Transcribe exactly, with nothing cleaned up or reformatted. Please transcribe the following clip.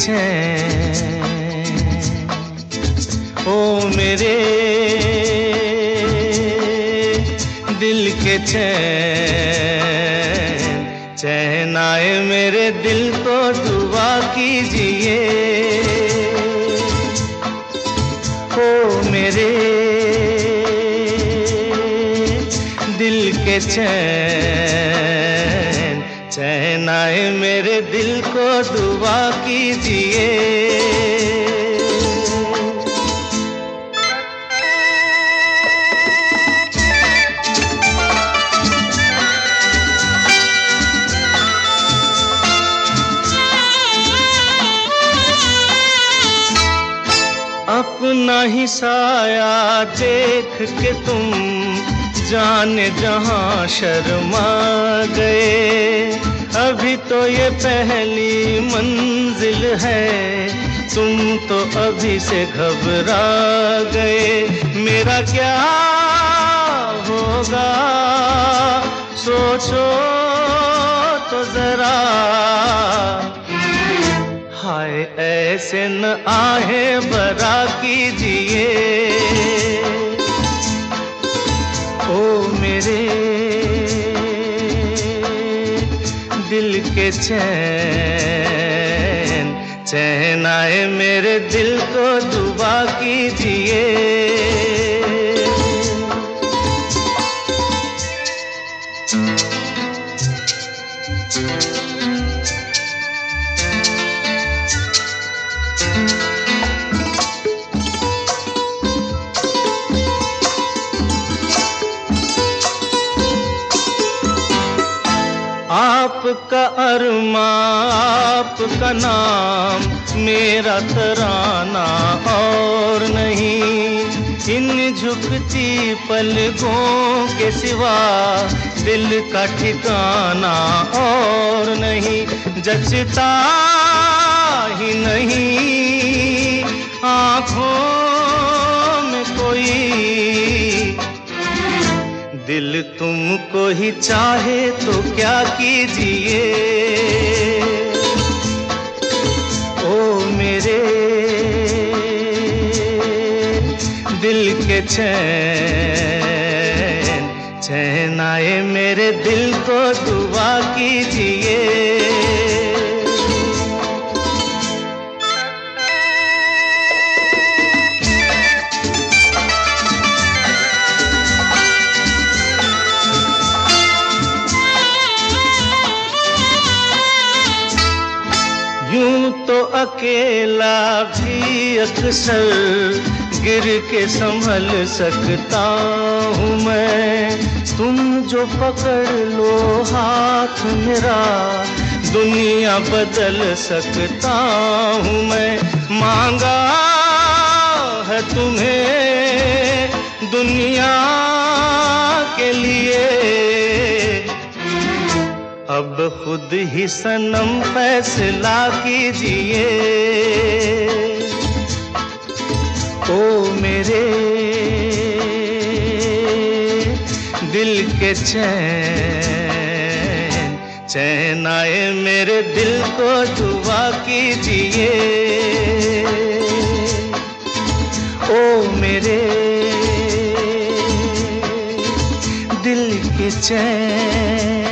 चैन, ओ मेरे दिल के चैन, चैन आए मेरे दिल को दुआ कीजिए। ओ मेरे दिल के चैन, चैन आए मेरे दिल को दुआ कीजिए। अपना ही साया देख के तुम जाने जहां शर्मा गए। अभी तो ये पहली मंजिल है, तुम तो अभी से घबरा गए। मेरा क्या होगा सोचो तो जरा, हाय ऐसे न आहे बरा कीजिए। ओ मेरे दिल के चैन, चैन आए मेरे दिल को दुआ कीजिए। आपका अरमा आपका नाम, मेरा तराना और नहीं। इन झुकती पलकों के सिवा दिल का ठिकाना और नहीं। जचता ही नहीं आँखों में कोई, दिल तुमको ही चाहे तो क्या कीजिए। ओ मेरे दिल के चैन, चैन आए मेरे दिल को दुआ कीजिए। यूं तो अकेला भी अक्सर गिर के संभल सकता हूँ मैं। तुम जो पकड़ लो हाथ मेरा, दुनिया बदल सकता हूँ मैं। मांगा है तुम्हें दुनिया के लिए, अब खुद ही सनम फैसला कीजिए। ओ मेरे दिल के चैन, चैन आए मेरे दिल को दुआ कीजिए। ओ मेरे दिल के चैन,